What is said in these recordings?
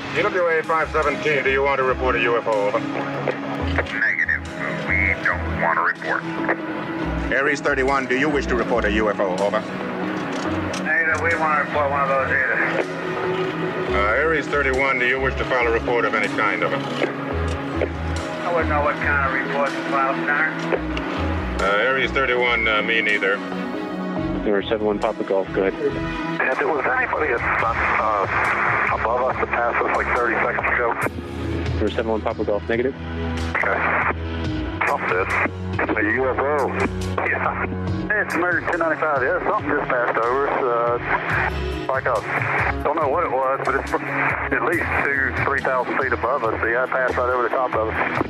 EWA 517, do you want to report a UFO? Over. Negative. We don't want to report. Aries 31, do you wish to report a UFO? Over. Negative. We want to report one of those either. Aries 31, do you wish to file a report of any kind? Over. I wouldn't know what kind of report to file, sir. Aries 31, me neither. 071 Papa Golf, go ahead. And there was anybody above us that passed us like 30 seconds ago? 071 Papa Golf, negative. Okay. Something. A UFO. Yeah. It's American 1095. Yeah, something just passed over us. Like don't know what it was, but it's at least 3,000 feet above us. Yeah, it passed right over the top of us.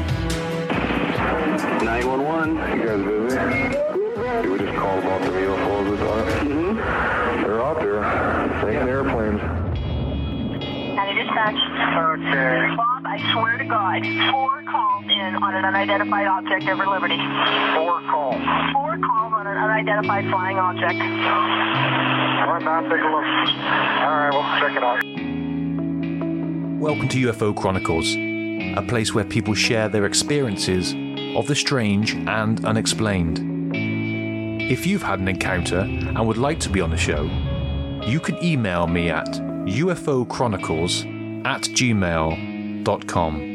911, you guys busy? We just called about the UFOs this time. They're out there, taking airplanes. County Dispatch. Okay. Bob, I swear to God, 4 calls in on an unidentified object over Liberty. 4 calls. 4 calls on an unidentified flying object. All right, now take a look. All right, we'll check it out. Welcome to UFO Chronicles, a place where people share their experiences of the strange and unexplained. If you've had an encounter and would like to be on the show, you can email me at ufochronicles@gmail.com.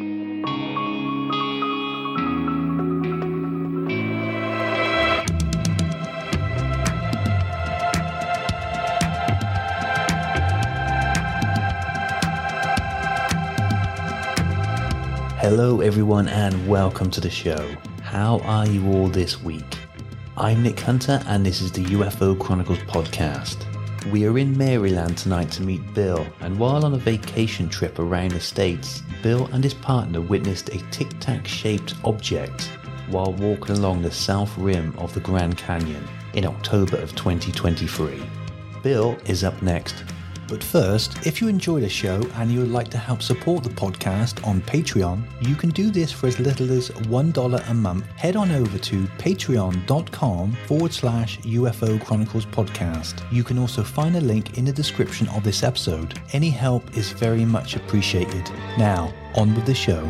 Hello everyone and welcome to the show. How are you all this week? I'm Nick Hunter and this is the UFO Chronicles podcast. We are in Maryland tonight to meet Bill, and while on a vacation trip around the States, Bill and his partner witnessed a tic-tac shaped object while walking along the south rim of the Grand Canyon in October of 2023. Bill is up next. But first, if you enjoy the show and you would like to help support the podcast on Patreon, you can do this for as little as $1 a month. Head on over to patreon.com/UFO Chronicles podcast. You can also find a link in the description of this episode. Any help is very much appreciated. Now, on with the show.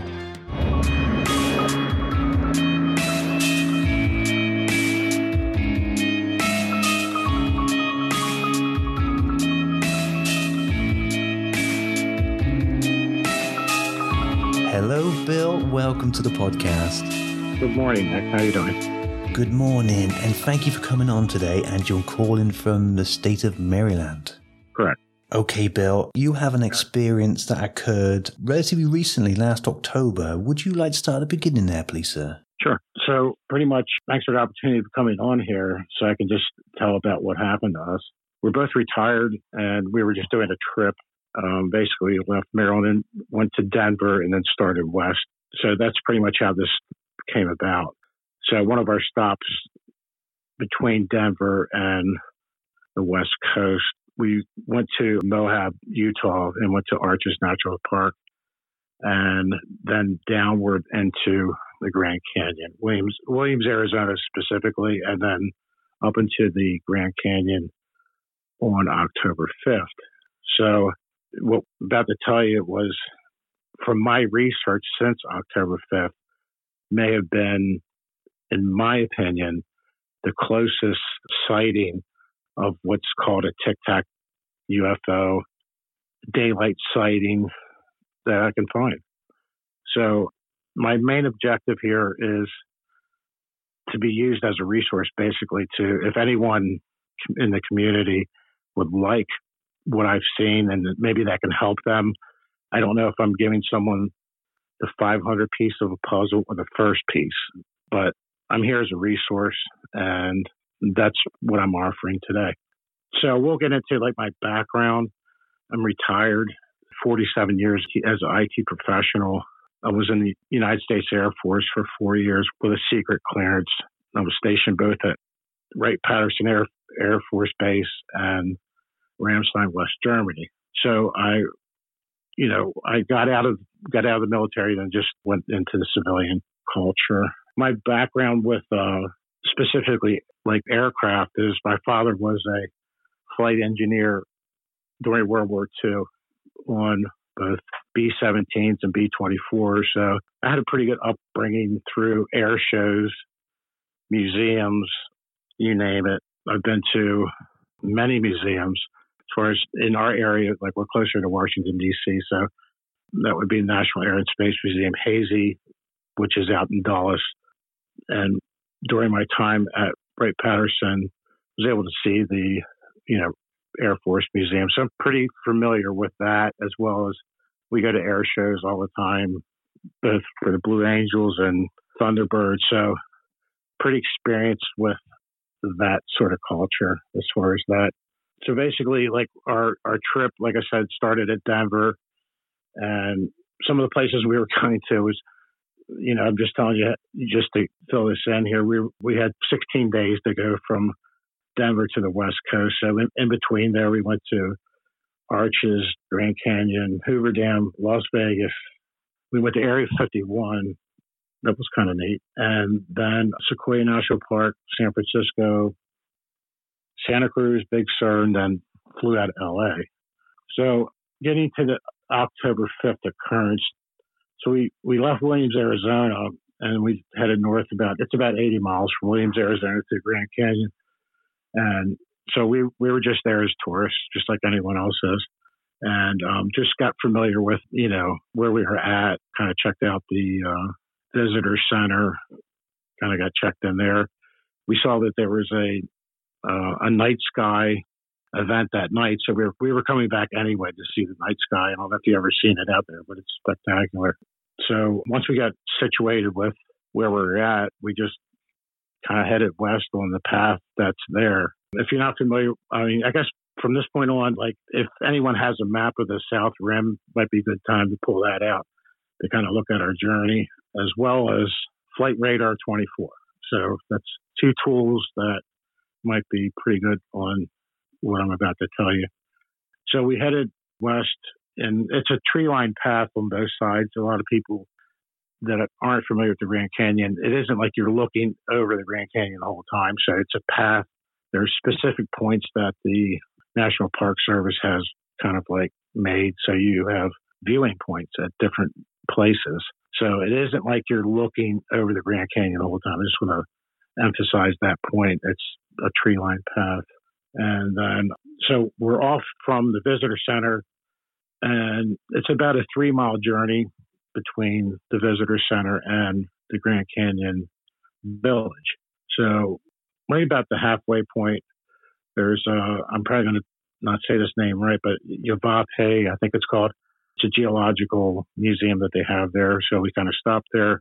Hello, Bill. Welcome to the podcast. Good morning, Nick. How are you doing? Good morning, and thank you for coming on today. And you're calling from the state of Maryland. Correct. Okay, Bill, you have an experience that occurred relatively recently, last October. Would you like to start at the beginning there, please, sir? Sure. So pretty much, thanks for the opportunity of coming on here so I can just tell about what happened to us. We're both retired, and we were just doing a trip. Basically left Maryland, went to Denver, and then started west. So that's pretty much how this came about. So one of our stops between Denver and the West Coast, we went to Moab, Utah, and went to Arches National Park, and then downward into the Grand Canyon, Williams, Arizona specifically, and then up into the Grand Canyon on October 5th. So what I'm about to tell you was, from my research since October 5th, may have been, in my opinion, the closest sighting of what's called a tic-tac UFO daylight sighting that I can find. So my main objective here is to be used as a resource, basically, to, if anyone in the community would like what I've seen, and maybe that can help them. I don't know if I'm giving someone the 500 piece of a puzzle or the first piece, but I'm here as a resource, and that's what I'm offering today. So we'll get into like my background. I'm retired, 47 years as an IT professional. I was in the United States Air Force for 4 years with a secret clearance. I was stationed both at Wright-Patterson Air Force Base and Ramstein, West Germany. So I got out of the military and just went into the civilian culture. My background with specifically like aircraft is my father was a flight engineer during World War II on both B-17s and B-24s. So I had a pretty good upbringing through air shows, museums, you name it. I've been to many museums. As far as in our area, like we're closer to Washington, D.C., so that would be National Air and Space Museum, Hazy, which is out in Dulles. And during my time at Wright-Patterson, I was able to see the, Air Force Museum. So I'm pretty familiar with that, as well as we go to air shows all the time, both for the Blue Angels and Thunderbird. So pretty experienced with that sort of culture as far as that. So basically, like our trip, like I said, started at Denver, and some of the places we were going to was, I'm just telling you, just to fill this in here, we had 16 days to go from Denver to the West Coast. So in between there, we went to Arches, Grand Canyon, Hoover Dam, Las Vegas. We went to Area 51. That was kind of neat. And then Sequoia National Park, San Francisco, Santa Cruz, Big Sur, and then flew out of LA. So getting to the October 5th occurrence, so we left Williams, Arizona, and we headed north it's about 80 miles from Williams, Arizona to Grand Canyon. And so we were just there as tourists, just like anyone else is. And just got familiar with, where we were at, kind of checked out the visitor center, kind of got checked in there. We saw that there was a night sky event that night. So we were coming back anyway to see the night sky. I don't know if you've ever seen it out there, but it's spectacular. So once we got situated with where we were at, we just kind of headed west on the path that's there. If you're not familiar, I guess from this point on, like if anyone has a map of the South Rim, might be a good time to pull that out to kind of look at our journey, as well as Flight Radar 24. So that's two tools that might be pretty good on what I'm about to tell you. So we headed west, and it's a tree-lined path on both sides. A lot of people that aren't familiar with the Grand Canyon, it isn't like you're looking over the Grand Canyon the whole time. So it's a path. There's specific points that the National Park Service has kind of like made, so you have viewing points at different places. So it isn't like you're looking over the Grand Canyon the whole time. I just want to emphasize that point. It's a tree-lined path. And then, so we're off from the visitor center, and it's about a 3-mile journey between the visitor center and the Grand Canyon Village. So right about the halfway point, there's I'm probably going to not say this name right, but Yavapai, I think it's called. It's a geological museum that they have there. So we kind of stopped there,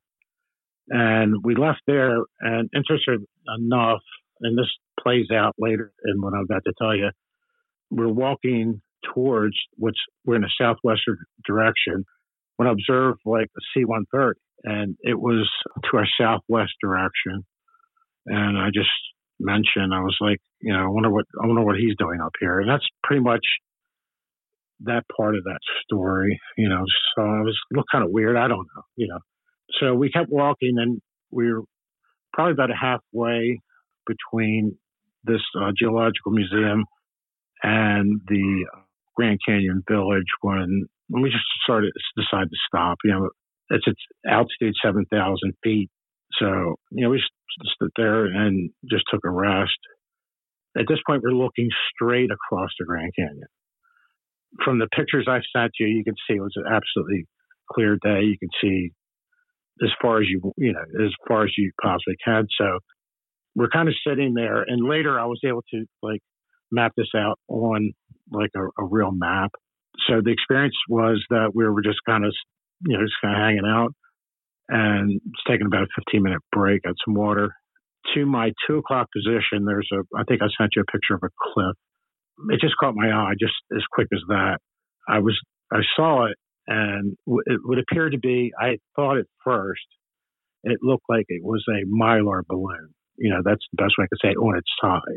and we left there. And interesting enough, and this plays out later in what I'm about to tell you, we're walking towards we're in a southwestern direction when I observed like a C-130, and it was to our southwest direction. And I just mentioned, I was like, I wonder what he's doing up here. And that's pretty much that part of that story, so it looked kind of weird. I don't know, So we kept walking, and we were probably about halfway between this geological museum and the Grand Canyon Village when we just decided to stop. It's altitude 7,000 feet. So, we stood there and just took a rest. At this point, we're looking straight across the Grand Canyon. From the pictures I've sent you can see it was an absolutely clear day. You can see as far as you possibly can. So we're kind of sitting there, and later I was able to map this out on a real map. So the experience was that we were just kind of hanging out, and it's taking about a 15-minute break, had some water. To my 2 o'clock position, I think I sent you a picture of a cliff. It just caught my eye just as quick as that. I saw it, and it would appear to be, I thought at first, it looked like it was a Mylar balloon. That's the best way I could say it, on its side.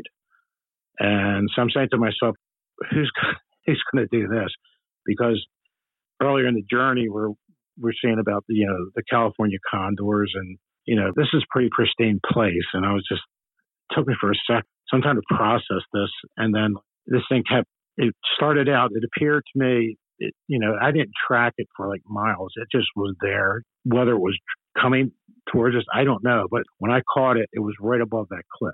And so I'm saying to myself, who's going to do this? Because earlier in the journey, we're seeing about the California condors, and this is a pretty pristine place. And it took me for a sec, some time to process this. And then this thing it started out, it appeared to me I didn't track it for like miles. It just was there. Whether it was coming towards us, I don't know. But when I caught it, it was right above that cliff.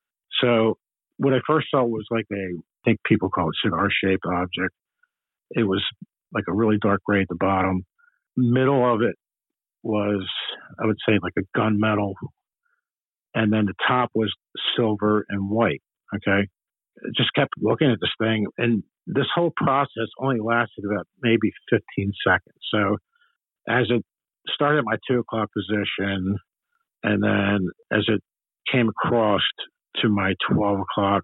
So what I first saw was like I think people call it cigar-shaped object. It was like a really dark gray at the bottom. Middle of it was, I would say, like a gunmetal. And then the top was silver and white. Okay. I just kept looking at this thing. And this whole process only lasted about maybe 15 seconds. So as it started at my 2 o'clock position, and then as it came across to my 12 o'clock,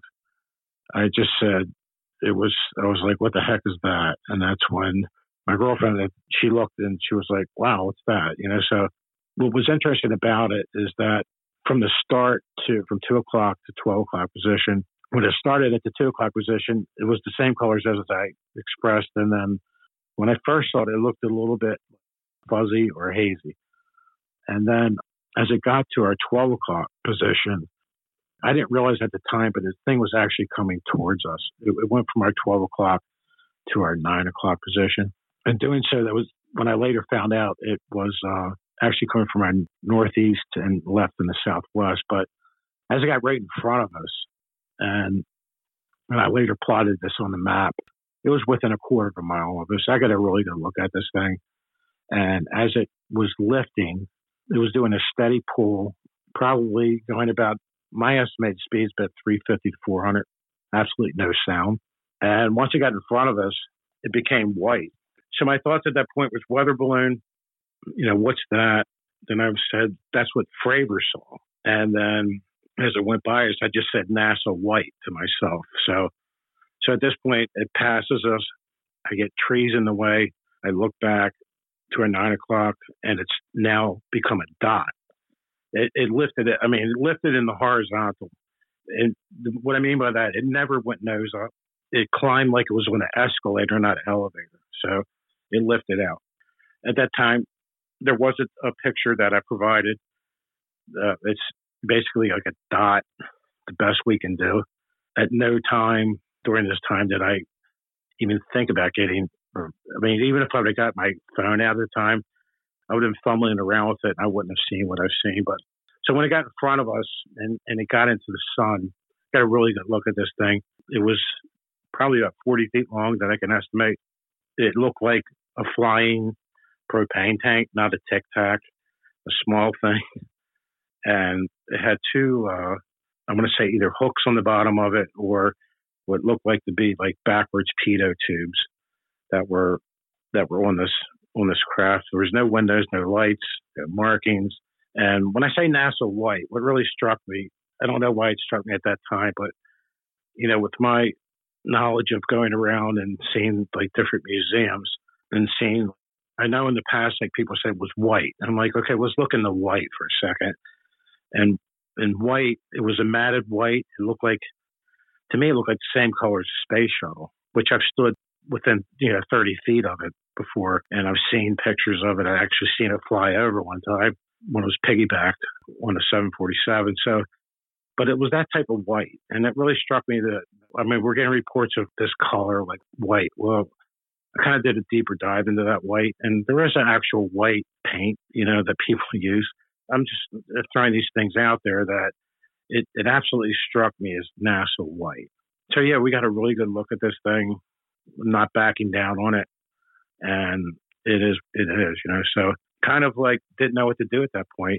I just said, I was like, what the heck is that? And that's when my girlfriend, she looked and she was like, wow, what's that? So what was interesting about it is that from the start from 2 o'clock to 12 o'clock position, when it started at the 2 o'clock position, it was the same colors as I expressed. And then when I first saw it, it looked a little bit fuzzy or hazy. And then as it got to our 12 o'clock position, I didn't realize at the time, but the thing was actually coming towards us. It went from our 12 o'clock to our 9 o'clock position. And doing so, that was when I later found out it was actually coming from our northeast and left in the southwest. But as it got right in front of us, and when I later plotted this on the map, it was within a quarter of a mile of us. I got a really good look at this thing. And as it was lifting, it was doing a steady pull, probably going about, my estimated speed is about 350 to 400, absolutely no sound. And once it got in front of us, it became white. So my thoughts at that point was weather balloon, what's that? Then I said, that's what Fravor saw. And then as it went by us, I just said NASA white to myself. So at this point, it passes us. I get trees in the way. I look back to our 9 o'clock, and it's now become a dot. It lifted it. I mean, it lifted in the horizontal. And what I mean by that, it never went nose up. It climbed like it was on an escalator, not an elevator. So it lifted out. At that time, there wasn't a picture that I provided. It's basically like a dot, the best we can do. At no time during this time did I even think about getting, even if I would have got my phone out at the time, I would have been fumbling around with it. And I wouldn't have seen what I've seen. But so when it got in front of us and it got into the sun, got a really good look at this thing. It was probably about 40 feet long that I can estimate. It looked like a flying propane tank, not a Tic Tac, a small thing. And it had two, I'm going to say either hooks on the bottom of it or what looked like to be like backwards pitot tubes that were on this craft. There was no windows, no lights, no markings. And when I say NASA white, what really struck me, I don't know why it struck me at that time, but with my knowledge of going around and seeing like different museums and seeing, I know in the past, like people said it was white. And I'm like, okay, let's look in the white for a second. And in white, it was a matted white. To me, it looked like the same color as the space shuttle, which I've stood within, 30 feet of it before. And I've seen pictures of it. I actually seen it fly over one time when it was piggybacked on a 747. So, but it was that type of white. And it really struck me that, we're getting reports of this color, like white. Well, I kind of did a deeper dive into that white. And there is an actual white paint, that people use. I'm just throwing these things out there that it absolutely struck me as NASA white. So yeah, we got a really good look at this thing, not backing down on it. And it is, so kind of like didn't know what to do at that point,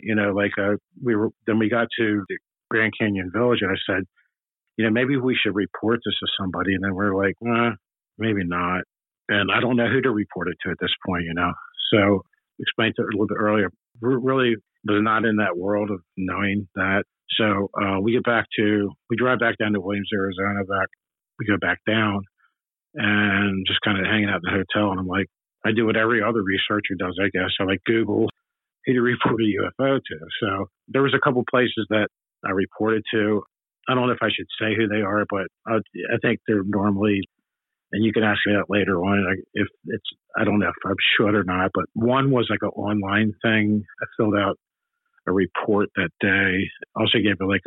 we got to the Grand Canyon Village and I said, maybe we should report this to somebody. And then we're like, maybe not. And I don't know who to report it to at this point, So explained to it a little bit earlier, really was not in that world of knowing that. So we drive back down to Williams, Arizona, we go back down and just kind of hanging out in the hotel. And I'm like, I do what every other researcher does, I guess. I like Google who to report a UFO to. So there was a couple places that I reported to. I don't know if I should say who they are, but I think they're normally, and you can ask me that later on. If it's, I don't know if I should or not, but one was like an online thing. I filled out a report that day. Also gave it like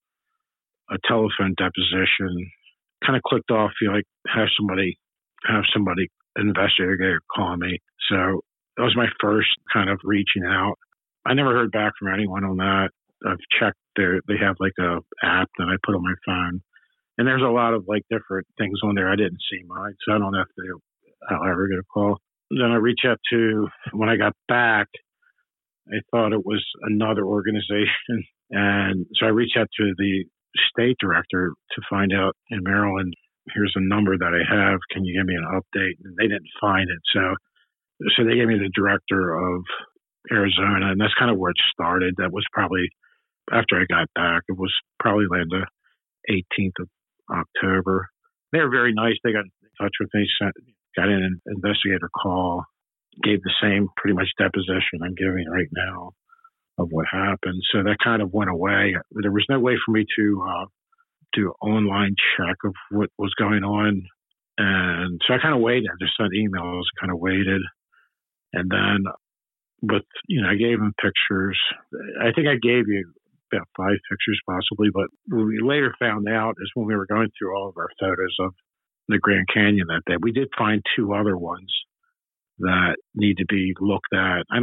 a telephone deposition. Kind of clicked off, have somebody investigator calling me. So that was my first kind of reaching out. I never heard back from anyone on that. I've checked they have like a app that I put on my phone, and there's a lot of like different things on there. I didn't see mine, so I don't know if I'll ever get a call. Then I reached out to, when I got back, I thought it was another organization. And so I reached out to the state director to find out in Maryland, here's a number that I have. Can you give me an update? And they didn't find it. So they gave me the director of Arizona, and that's kind of where it started. That was probably after I got back. It was probably like the 18th of October. They were very nice. They got in touch with me, got in an investigator call, gave the same pretty much deposition I'm giving right now of what happened. So that kind of went away. There was no way for me to do online check of what was going on. And so I kind of waited. I just sent emails, kind of waited. And then I gave him pictures. I think I gave you about 5 pictures possibly, but what we later found out is when we were going through all of our photos of the Grand Canyon that day, we did find 2 other ones that need to be looked at. I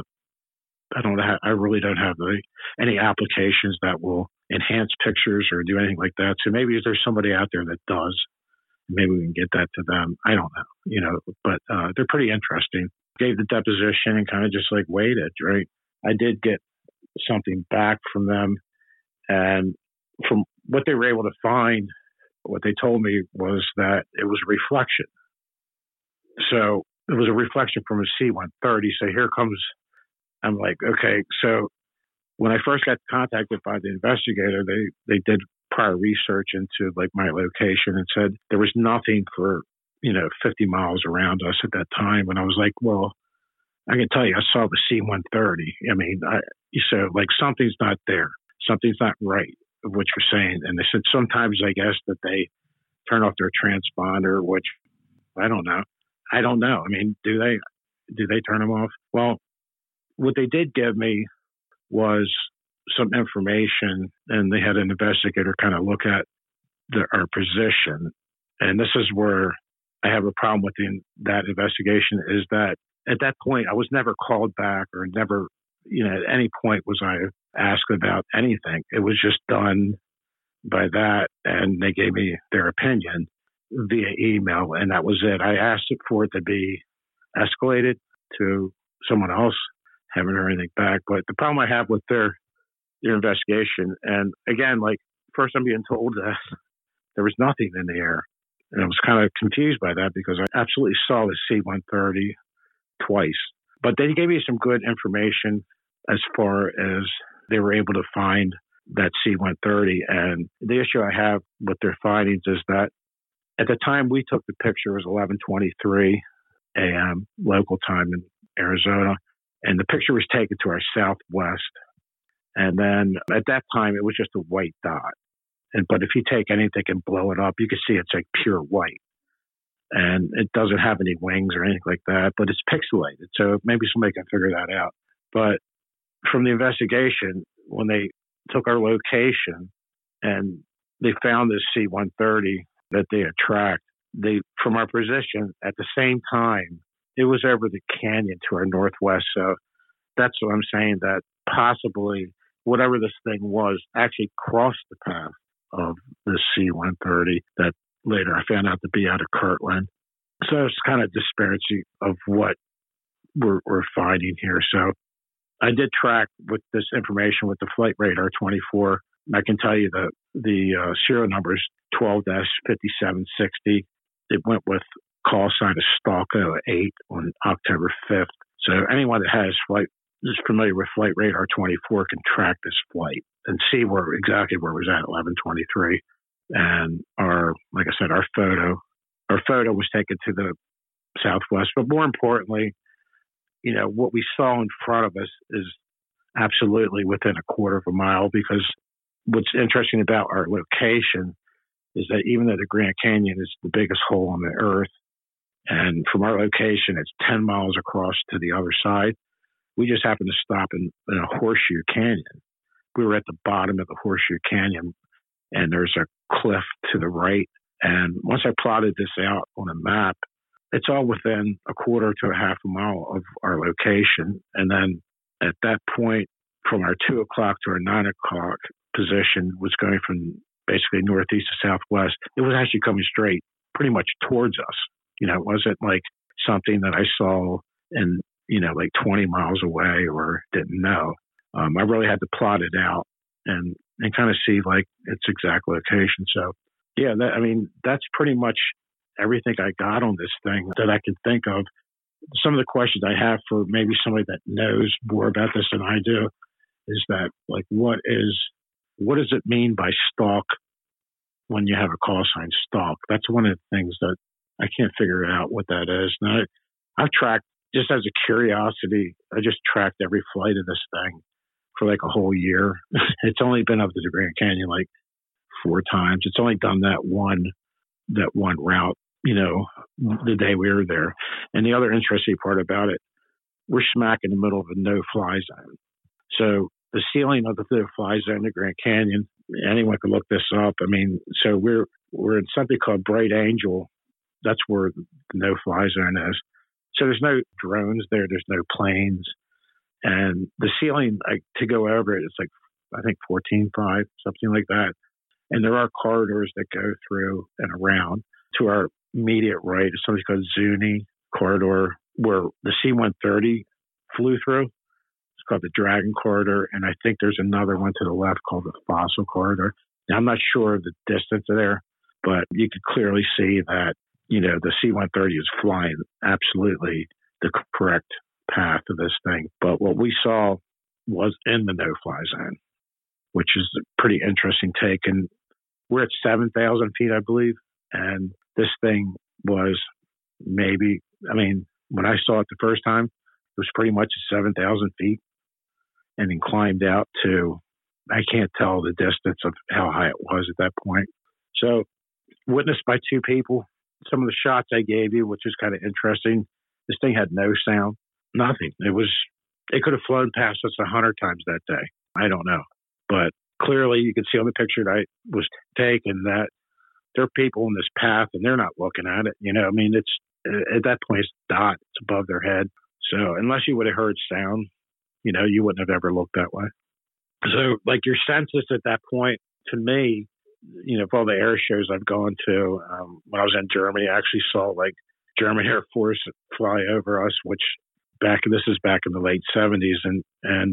really don't have any applications that will enhance pictures or do anything like that. So maybe there's somebody out there that does. Maybe we can get that to them. I don't know, but they're pretty interesting. Gave the deposition and kind of just like waited, right? I did get something back from them, and from what they were able to find, what they told me was that it was a reflection. So it was a reflection from a C-130. So here comes, I'm like, okay. So when I first got contacted by the investigator, they did prior research into like my location and said there was nothing for 50 miles around us at that time. And I was like, well, I can tell you, I saw the C-130. I mean, so like something's not there. Something's not right of what you're saying. And they said sometimes I guess that they turn off their transponder, which I don't know. I mean, do they turn them off? Well, what they did give me was some information, and they had an investigator kind of look at our position. And this is where I have a problem with that investigation, is that at that point, I was never called back or never, at any point was I asked about anything. It was just done by that, and they gave me their opinion via email, and that was it. I asked for it to be escalated to someone else. Haven't heard anything back. But the problem I have with their investigation, and again, like first I'm being told that there was nothing in the air, and I was kind of confused by that because I absolutely saw the C-130 twice. But they gave me some good information as far as they were able to find that C-130. And the issue I have with their findings is that at the time we took the picture, it was 11:23 a.m. local time in Arizona, and the picture was taken to our southwest. And then at that time, it was just a white dot. But if you take anything and blow it up, you can see it's like pure white. And it doesn't have any wings or anything like that, but it's pixelated. So maybe somebody can figure that out. But from the investigation, when they took our location and they found this C-130 that they had tracked, from our position at the same time, it was over the canyon to our northwest. So that's what I'm saying, that possibly whatever this thing was actually crossed the path of the C-130 that later I found out to be out of Kirtland. So it's kind of disparity of what we're finding here. So I did track with this information with the Flight Radar 24. I can tell you the serial number is 12-5760. It went with call sign of Stalko 8 on October 5th. So anyone that is familiar with Flight Radar 24 can track this flight and see exactly where it was at 11:23. And like I said, our photo was taken to the southwest. But more importantly, what we saw in front of us is absolutely within a quarter of a mile, because what's interesting about our location is that even though the Grand Canyon is the biggest hole on the earth, and from our location, it's 10 miles across to the other side, we just happened to stop in a horseshoe canyon. We were at the bottom of the horseshoe canyon, and there's a cliff to the right. And once I plotted this out on a map, it's all within a quarter to a half a mile of our location. And then at that point, from our 2 o'clock to our 9 o'clock position was going from basically northeast to southwest. It was actually coming straight pretty much towards us. It wasn't like something that I saw and, like 20 miles away or didn't know. I really had to plot it out and kind of see like its exact location. So yeah, that's pretty much everything I got on this thing that I can think of. Some of the questions I have for maybe somebody that knows more about this than I do is that, like, what does it mean by stalk when you have a call sign stalk? That's one of the things that I can't figure out what that is. And I've tracked, just as a curiosity, I just tracked every flight of this thing for like a whole year. It's only been up to the Grand Canyon like 4 times. It's only done that one route, the day we were there. And the other interesting part about it, we're smack in the middle of a no-fly zone. So the ceiling of the no-fly zone in the Grand Canyon, anyone can look this up. So we're in something called Bright Angel. That's where the no-fly zone is. So there's no drones there. There's no planes. And the ceiling, to go over it, it's like, I think 14.5, something like that. And there are corridors that go through and around. To our immediate right is something called Zuni Corridor, where the C-130 flew through. It's called the Dragon Corridor. And I think there's another one to the left called the Fossil Corridor. Now, I'm not sure of the distance there, but you could clearly see that, the C-130 is flying absolutely the correct path of this thing. But what we saw was in the no-fly zone, which is a pretty interesting take. And we're at 7,000 feet, I believe. And this thing was maybe, when I saw it the first time, it was pretty much at 7,000 feet and then climbed out to, I can't tell the distance of how high it was at that point. So witnessed by 2 people. Some of the shots I gave you, which is kind of interesting, this thing had no sound, nothing. It could have flown past us 100 times that day. I don't know. But clearly you can see on the picture that I was taken that there are people in this path and they're not looking at it. It's at that point, it's dot, it's above their head. So unless you would have heard sound, you wouldn't have ever looked that way. So like your senses at that point, to me, for all the air shows I've gone to, when I was in Germany, I actually saw like German Air Force fly over us, which this is back in the late 70s. And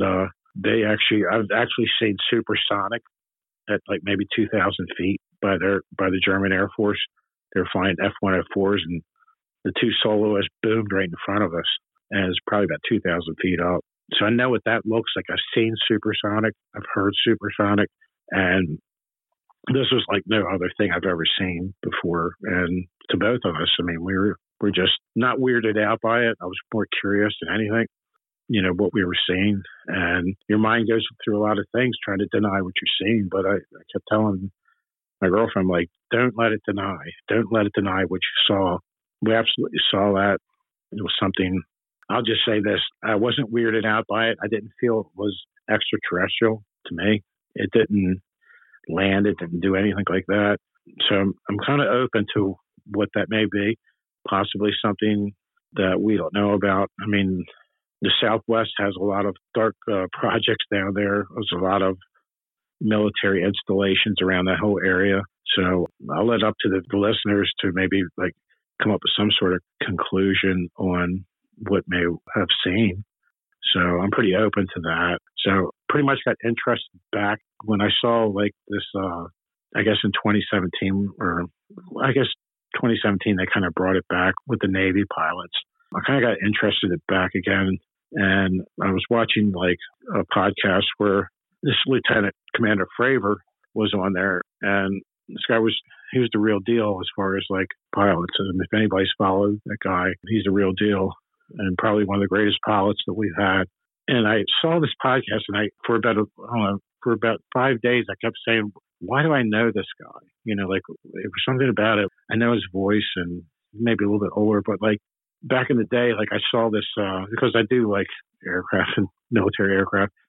I've actually seen supersonic at like maybe 2,000 feet by the German Air Force. They're flying F-104s and the 2 soloists boomed right in front of us. And it's probably about 2,000 feet up. So I know what that looks like. I've seen supersonic. I've heard supersonic. And this was like no other thing I've ever seen before. And to both of us, we're just not weirded out by it. I was more curious than anything, what we were seeing. And your mind goes through a lot of things trying to deny what you're seeing. But I kept telling my girlfriend, like, don't let it deny. Don't let it deny what you saw. We absolutely saw that. It was something, I'll just say this, I wasn't weirded out by it. I didn't feel it was extraterrestrial to me. It didn't land. It didn't do anything like that. So I'm kind of open to what that may be, possibly something that we don't know about. The Southwest has a lot of dark projects down there. There's a lot of military installations around that whole area. So I'll let up to the listeners to maybe like come up with some sort of conclusion on what may have seen. So I'm pretty open to that. So pretty much got interested back when I saw like this, I guess in 2017, or I guess 2017, they kind of brought it back with the Navy pilots. I kind of got interested in it back again. And I was watching like a podcast where this Lieutenant Commander Fravor was on there. And this guy he was the real deal as far as like pilots. And if anybody's followed that guy, he's the real deal and probably one of the greatest pilots that we've had. And I saw this podcast and for about 5 days, I kept saying, why do I know this guy? It was something about it. I know his voice and maybe a little bit older, but like back in the day, like I saw this, because I do like aircraft and military aircraft.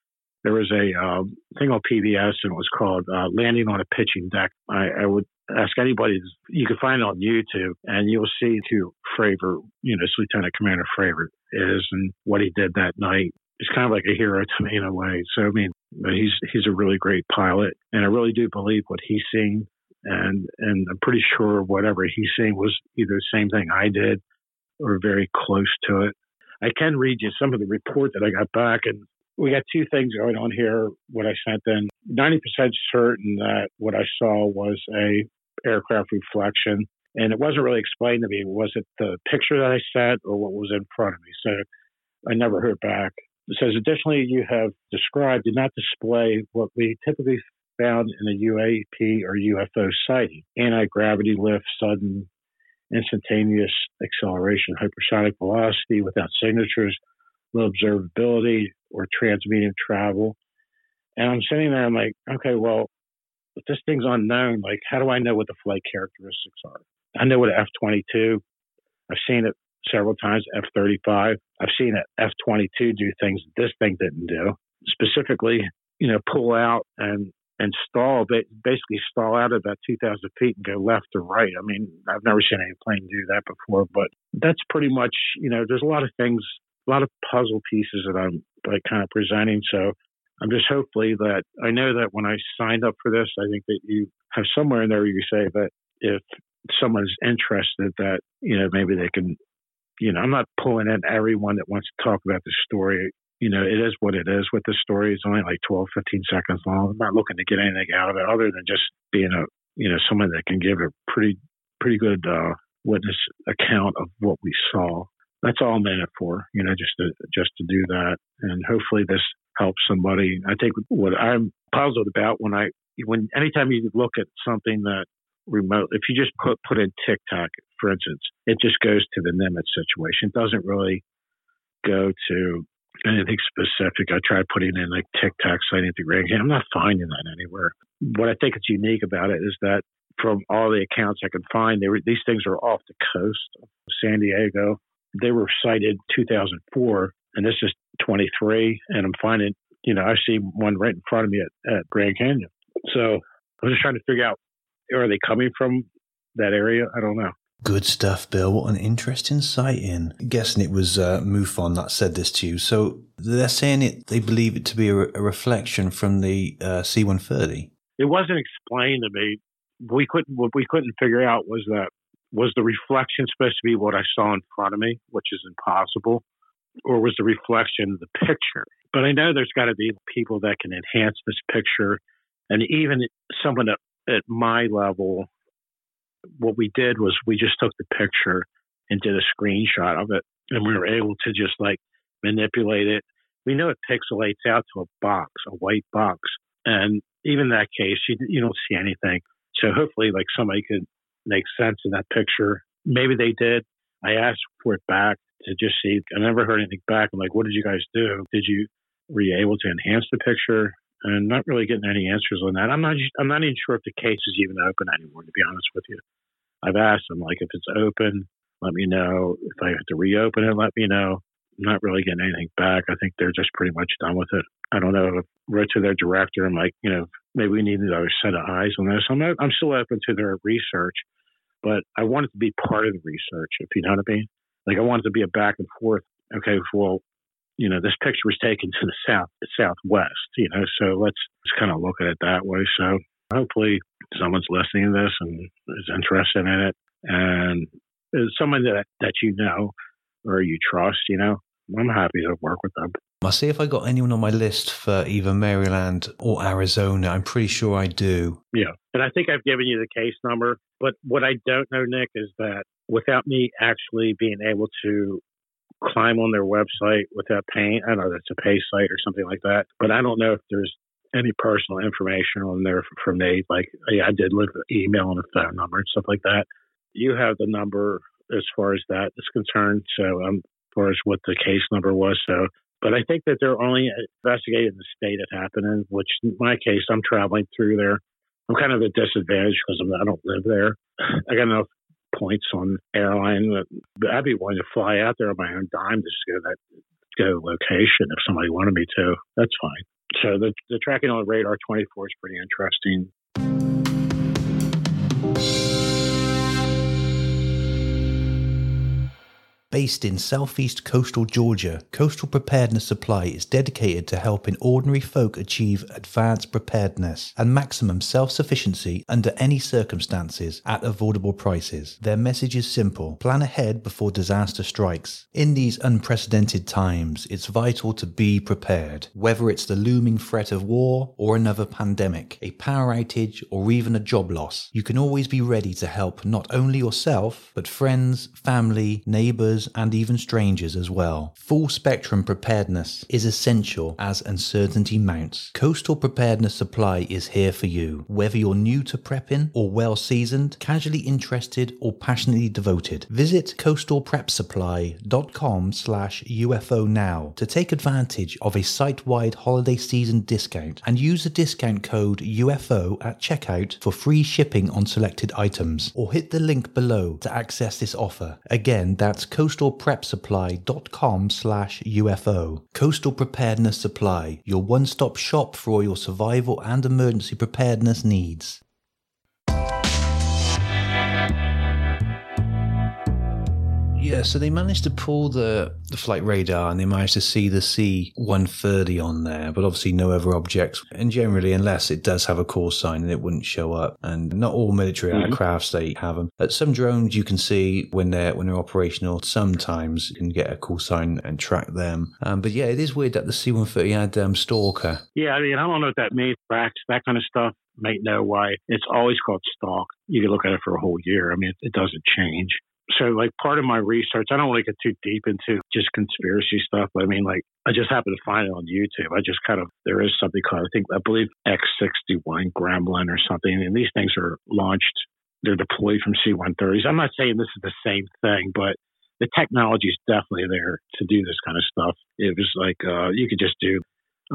There was a thing on PBS, and it was called Landing on a Pitching Deck. I would ask anybody, you can find it on YouTube, and you'll see who Fravor, Lieutenant Commander Fravor is and what he did that night. He's kind of like a hero to me in a way. So, I mean, he's a really great pilot, and I really do believe what he's seeing, and I'm pretty sure whatever he's seeing was either the same thing I did or very close to it. I can read you some of the report that I got back, and we got two things going on here. What I sent in, 90% certain that what I saw was a aircraft reflection, and it wasn't really explained to me. Was it the picture that I sent or what was in front of me? So I never heard back. It says, additionally, you have described did not display what we typically found in a UAP or UFO sighting: anti-gravity lift, sudden instantaneous acceleration, hypersonic velocity without signatures, low observability, or transmedium travel. And I'm sitting there, I'm like, okay, well, if this thing's unknown, like, how do I know what the flight characteristics are? I know what an F-22, I've seen it several times, F-35. I've seen an F-22 do things this thing didn't do. Specifically, pull out and stall, basically stall out at about 2,000 feet and go left or right. I mean, I've never seen any plane do that before, but that's pretty much, there's a lot of things, a lot of puzzle pieces that I'm like kind of presenting. So I'm just hopefully that I know that when I signed up for this, I think that you have somewhere in there you say that if someone's interested that, maybe they can, I'm not pulling in everyone that wants to talk about the story. It is what it is with the story. It's only like 12, 15 seconds long. I'm not looking to get anything out of it other than just being someone that can give a pretty good witness account of what we saw. That's all I'm in it for, just to do that. And hopefully this helps somebody. I think what I'm puzzled about anytime you look at something that remote, if you just put in Tic Tac, for instance, it just goes to the Nimitz situation. It doesn't really go to anything specific. I tried putting in like Tic Tac sighting at the Grand Canyon. I'm not finding that anywhere. What I think is unique about it is that from all the accounts I can find, these things are off the coast of San Diego. They were sighted 2004, and this is 23, and I'm finding, I see one right in front of me at Grand Canyon. So I'm just trying to figure out, are they coming from that area? I don't know. Good stuff, Bill. What an interesting sighting. I'm guessing it was MUFON that said this to you. So they're saying they believe it to be a reflection from the C-130. It wasn't explained to me. What we couldn't figure out was the reflection supposed to be what I saw in front of me, which is impossible, or was the reflection the picture? But I know there's got to be people that can enhance this picture, and even someone at my level. What we did was we just took the picture and did a screenshot of it, and we were able to just like manipulate it. We know it pixelates out to a box, a white box, and even in that case, you don't see anything. So hopefully, like somebody could make sense in that picture. Maybe they did. I asked for it back to just see. I never heard anything back. I'm like, what did you guys do? Were you able to enhance the picture? And not really getting any answers on that. I'm not even sure if the case is even open anymore, to be honest with you. I've asked them, like, if it's open, let me know. If I have to reopen it, let me know. I'm not really getting anything back. I think they're just pretty much done with it. I don't know. I wrote to their director. I'm like, maybe we need another set of eyes on this. I'm still open to their research, but I want it to be part of the research, if you know what I mean. Like, I want it to be a back and forth. Okay, well, this picture was taken to the southwest, so let's just kind of look at it that way. So hopefully someone's listening to this and is interested in it, and is someone that or you trust, I'm happy to work with them. I'll see if I got anyone on my list for either Maryland or Arizona. I'm pretty sure I do. Yeah, and I think I've given you the case number, but what I don't know, Nick, is that without me actually being able to climb on their website without paying. I don't know, that's a pay site or something like that. But I don't know if there's any personal information on there for me. Like, I did leave an email and a phone number and stuff like that. You have the number as far as that is concerned. So as far as what the case number was. So, but I think that they're only investigating the state it happened in, which in my case, I'm traveling through there. I'm kind of at a disadvantage because I don't live there. I got enough points on airline. I'd be willing to fly out there on my own dime just to go to location if somebody wanted me to. That's fine. So the tracking on radar 24 is pretty interesting. Based in southeast coastal Georgia, Coastal Preparedness Supply is dedicated to helping ordinary folk achieve advanced preparedness and maximum self-sufficiency under any circumstances at affordable prices. Their message is simple: plan ahead before disaster strikes. In these unprecedented times, it's vital to be prepared. Whether it's the looming threat of war or another pandemic, a power outage, or even a job loss, you can always be ready to help not only yourself, but friends, family, neighbors, and even strangers as well. Full spectrum preparedness is essential as uncertainty mounts. Coastal Preparedness Supply is here for you. Whether you're new to prepping or well seasoned, casually interested or passionately devoted, visit coastalprepsupply.com/UFO now to take advantage of a site-wide holiday season discount and use the discount code UFO at checkout for free shipping on selected items, or hit the link below to access this offer. Again, that's coastalprepsupply.com/UFO. Coastal Preparedness Supply, your one-stop shop for all your survival and emergency preparedness needs. Yeah, so they managed to pull the flight radar and they managed to see the C-130 on there, but obviously no other objects. And generally, unless it does have a call sign, then it wouldn't show up. And not all military aircrafts, they have them. But some drones you can see when they're operational. Sometimes you can get a call sign and track them. But yeah, it is weird that the C-130 had Stalker. Yeah, I mean, I don't know what that means. Tracks, that kind of stuff. Might know why it's always called stalk. You can look at it for a whole year. I mean, it doesn't change. So, like, part of my research, I don't want to get too deep into just conspiracy stuff, but I mean, like, I just happened to find it on YouTube. There is something called, I believe X-61 Gremlin or something, and these things are launched, they're deployed from C-130s. I'm not saying this is the same thing, but the technology is definitely there to do this kind of stuff. It was like, you could just do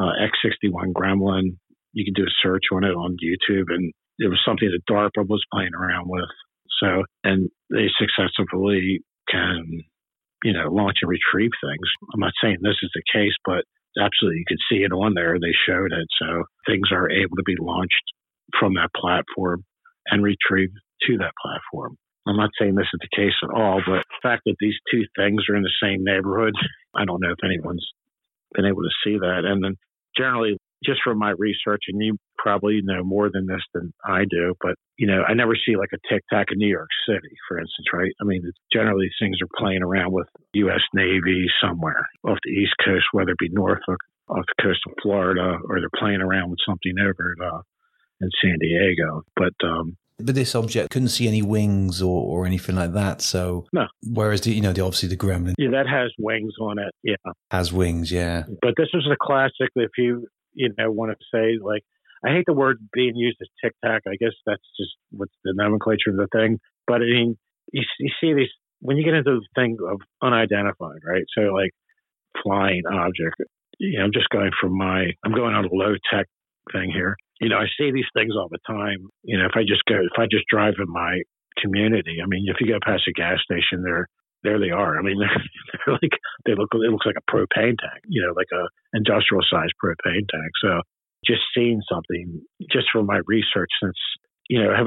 X-61 Gremlin. You could do a search on it on YouTube, and it was something that DARPA was playing around with. So, and they successfully can, launch and retrieve things. I'm not saying this is the case, but absolutely you could see it on there. They showed it. So things are able to be launched from that platform and retrieved to that platform. I'm not saying this is the case at all, but the fact that these two things are in the same neighborhood, I don't know if anyone's been able to see that. And then generally, just from my research, and you probably know more than this than I do, but, I never see like a Tic Tac in New York City, for instance, right? I mean, generally things are playing around with U.S. Navy somewhere off the East Coast, whether it be Norfolk, off the coast of Florida, or they're playing around with something over in San Diego. But this object couldn't see any wings or anything like that. So no. Whereas obviously the Gremlin, yeah, that has wings on it. Yeah, has wings. Yeah, but this was a classic. If you want to say, like, I hate the word being used as Tic Tac. I guess that's just what's the nomenclature of the thing. But I mean, you see these when you get into the thing of unidentified, right? So like flying object. I'm just going I'm going on a low tech thing here. I see these things all the time. If I just drive in my community, I mean, if you go past a gas station, there they are. I mean, they're like, it looks like a propane tank, like a industrial sized propane tank. So just seeing something, just from my research, since, I've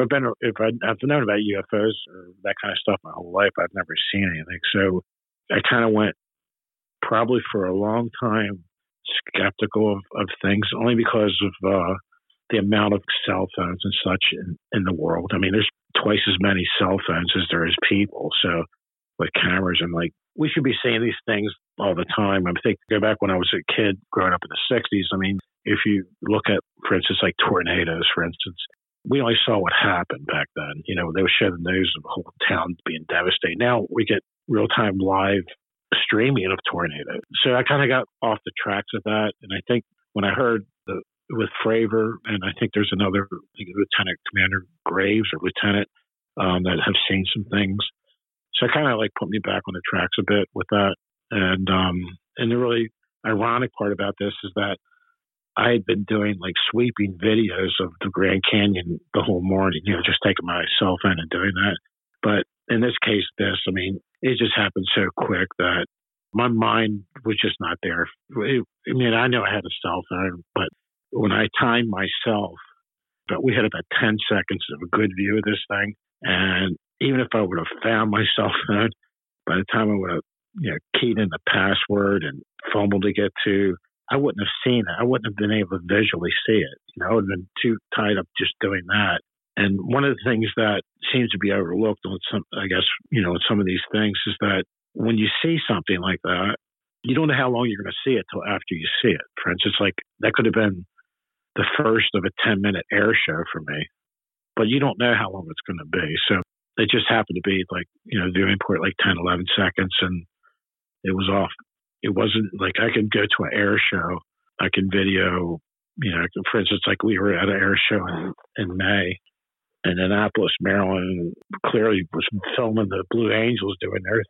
known about UFOs or that kind of stuff my whole life. I've never seen anything. So I kind of went probably for a long time skeptical of things, only because of the amount of cell phones and such in the world. I mean, there's twice as many cell phones as there is people. So with cameras, and like, we should be seeing these things all the time. I think, go back when I was a kid growing up in the 60s. I mean, if you look at, for instance, like tornadoes, for instance, we only saw what happened back then. They would show the news of the whole town being devastated. Now we get real-time live streaming of tornadoes. So I kind of got off the tracks of that. And I think when I heard with Fravor, and I think there's another Lieutenant Commander Graves or Lieutenant that have seen some things. So it kind of like put me back on the tracks a bit with that. And the really ironic part about this is that I had been doing like sweeping videos of the Grand Canyon the whole morning, just taking my cell phone and doing that. But in this case, it just happened so quick that my mind was just not there. I know I had a cell phone, but when I timed myself, but we had about 10 seconds of a good view of this thing. And even if I would have found my cell phone, by the time I would have keyed in the password and fumbled to get to, I wouldn't have seen it. I wouldn't have been able to visually see it. I would have been too tied up just doing that. And one of the things that seems to be overlooked on some, I guess, in some of these things is that when you see something like that, you don't know how long you're going to see it till after you see it. For instance, like that could have been the first of a 10-minute air show for me, but you don't know how long it's going to be. So it just happened to be like, viewing port like 10, 11 seconds, and it was off. It wasn't like I could go to an air show. I can video, for instance, like we were at an air show in May in Annapolis, Maryland, clearly was filming the Blue Angels doing their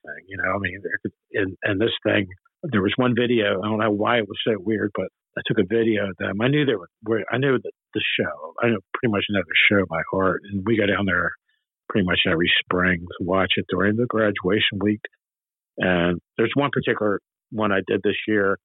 thing, and this thing, there was one video, I don't know why it was so weird, but I took a video of them. I knew I knew the show. I pretty much know the show by heart, and we go down there pretty much every spring to watch it during the graduation week. And there's one particular one I did this year,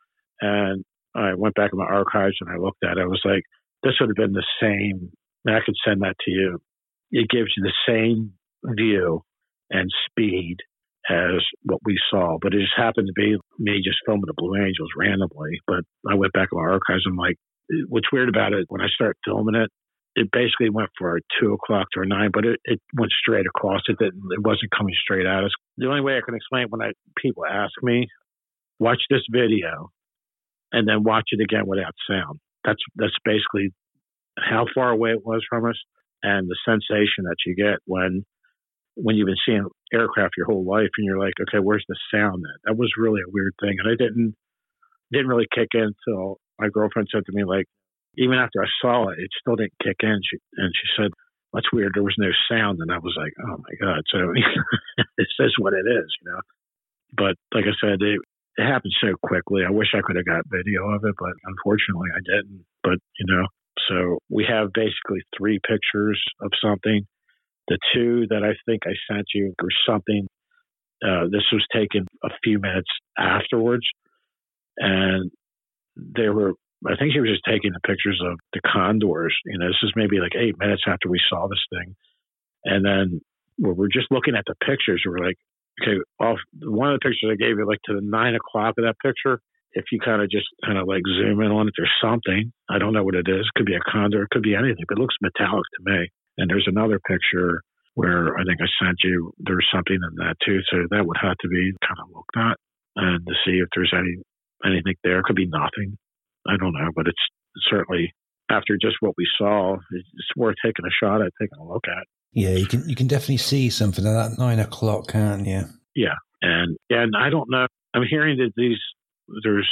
and I went back in my archives and I looked at it. I was like, this would have been the same. And I could send that to you. It gives you the same view and speed as what we saw, but it just happened to be me just filming the Blue Angels randomly. But I went back in my archives. I'm like, what's weird about it, when I started filming it, it basically went for a 2 o'clock to a 9, but it went straight across. It wasn't coming straight at us. The only way I can explain it, when people ask me, watch this video and then watch it again without sound. That's basically how far away it was from us, and the sensation that you get when you've been seeing aircraft your whole life and you're like, okay, where's the sound then? That was really a weird thing. And I didn't really kick in until my girlfriend said to me, like, even after I saw it, it still didn't kick in. She said, that's weird. There was no sound. And I was like, oh my God. So it's just what it is, But like I said, it happened so quickly. I wish I could have got video of it, but unfortunately I didn't. But, so we have basically 3 pictures of something. The 2 that I think I sent you were something. This was taken a few minutes afterwards, and I think she was just taking the pictures of the condors. This is maybe like 8 minutes after we saw this thing, and then we're just looking at the pictures. We're like, okay, one of the pictures I gave you, like to the 9 o'clock of that picture. If you kind of like zoom in on it, there's something. I don't know what it is. It could be a condor. It could be anything, but it looks metallic to me. And there's another picture where I think I sent you, there's something in that too. So that would have to be kind of looked at and to see if there's anything there. It could be nothing. I don't know, but it's certainly, after just what we saw, it's worth taking a shot at, taking a look at. Yeah, you can definitely see something at that 9 o'clock, can't you? Yeah. And I don't know. I'm hearing that there's